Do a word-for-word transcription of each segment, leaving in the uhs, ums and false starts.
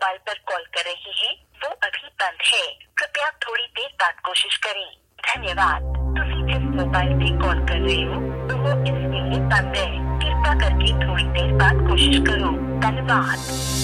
Mobile पर call कर रही है वो अभी बंद है। कृपया थोड़ी देर बाद कोशिश करें। धन्यवाद। तुसी जिस मोबाइल से कॉल कर रहे हो तो वो इस वेले बंद है। कृपा करके थोड़ी देर बाद कोशिश करो। धन्यवाद।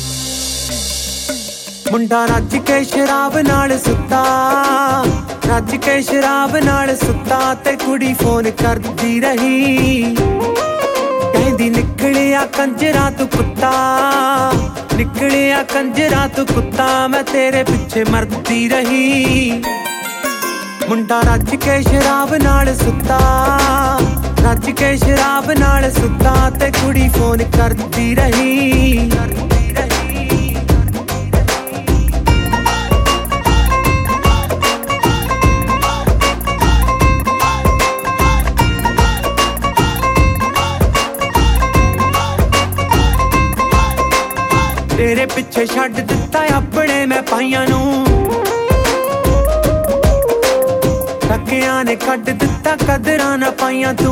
मुंडा रज के शराब नाल सुता, रज के शराब नाल सुता ते कुड़ी फोन करदी रही, कहंदी निकलिया कंजरा तू कुत्ता, निकलिया कंजरा तू कुत्ता, मैं तेरे पिछे मरदी रही। मुंडा रज के शराब नाल सुता, रज के शराब नाल सुता ते कुड़ी फोन करदी रही। तेरे पिछे छड्ड दिता अपने मैं पाइयां नू, टकियां ने कड्ड दिता कदरां ना पाइयां तू।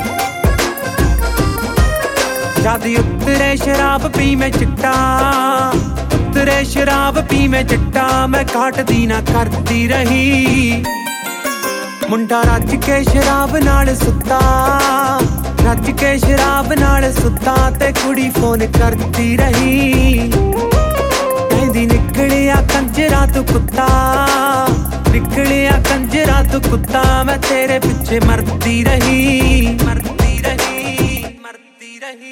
जद उतरे शराब पी मैं चिट्टा, उतरे शराब पी मैं चिट्टा, मैं काटदी ना करदी रही। मुंडा रज के शराब नाल सुता, रज के शराब नाल सुता ते कुड़ी फोन करदी रही, कहंदी निकलिया कंजरा तू कुत्ता, निकलिया कंजरा तू कुत्ता, मैं तेरे पिछे मरदी रही, मरदी रही, मरदी रही।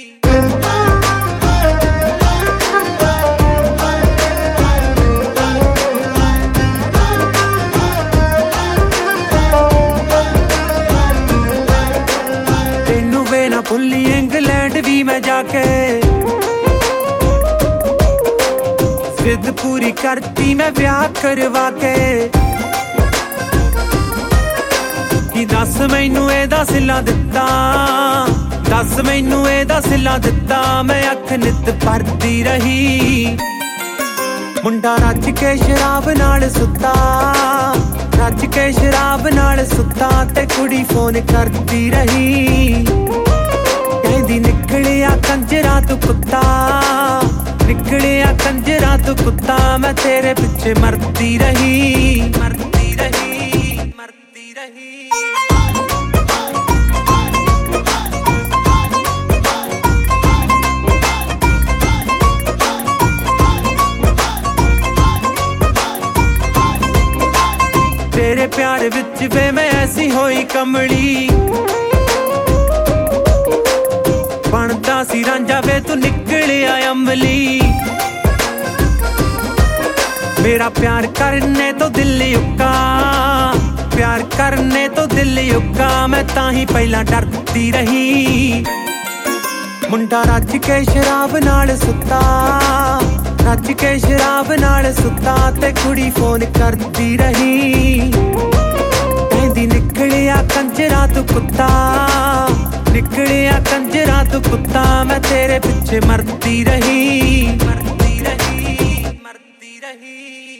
भुली इंग्लैंड भी मैं जाके जिद पूरी करती मैं ब्याह करवा के, कि दस मैनू एदा सिला दिता, दस मैनू एदा सिला दिता, मैं अख नित भरदी रही। मुंडा रज के शराब नाल सुता, रज के शराब नाल सुता ते कुड़ी फोन करदी रही, कहंदी निकलिया कंजरा तू कुत्ता, निकलिया कंजरा तू कुत्ता, मैं तेरे पिछे मरदी रही, मरदी रही, मरदी रही। तेरे प्यार विच वे मैं ऐसी होई कमली, बनदा सी रांझा वे तू निकलिया अमली, मेरा प्यार करने तो दिल उक्का, प्यार करने तो दिल उक्का, मैं ताही पहला डरदी रही। मुंडा रज के शराब नाल सुता, रज के शराब नाल सुता ते कुड़ी फोन करदी रही, कहंदी निकलिया कंजरा तू कुत्ता, निकलिया कंजरा तू कुत्ता, मैं तेरे पिछे मरदी रही, मरदी रही, मरदी रही।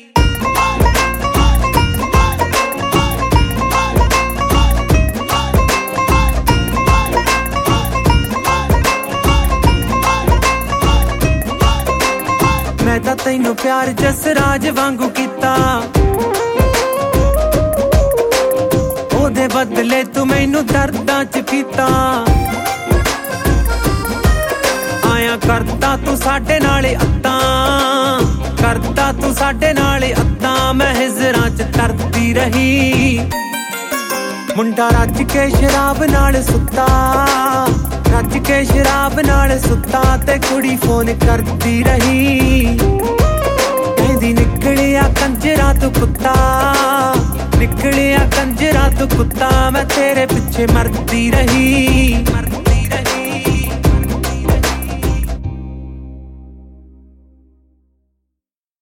मैं तां तैनू प्यार जसराज वांगू कीता, ओदे बदले तू मैनू दर्दां च पीता, आया करता तू साडे नाल अत्तां, करता तू साडे नाल अत्तां, मैं हिजरां च तरदी रही। मुंडा रज के शराब नाल सुता, रज के शराब नाल सुता ते कुड़ी फोन करदी रही, कहंदी निकलिया कंजरा तू कुत्ता, निकलिया कंजरा तू कुत्ता, मैं तेरे पिछे मरदी रही, मरदी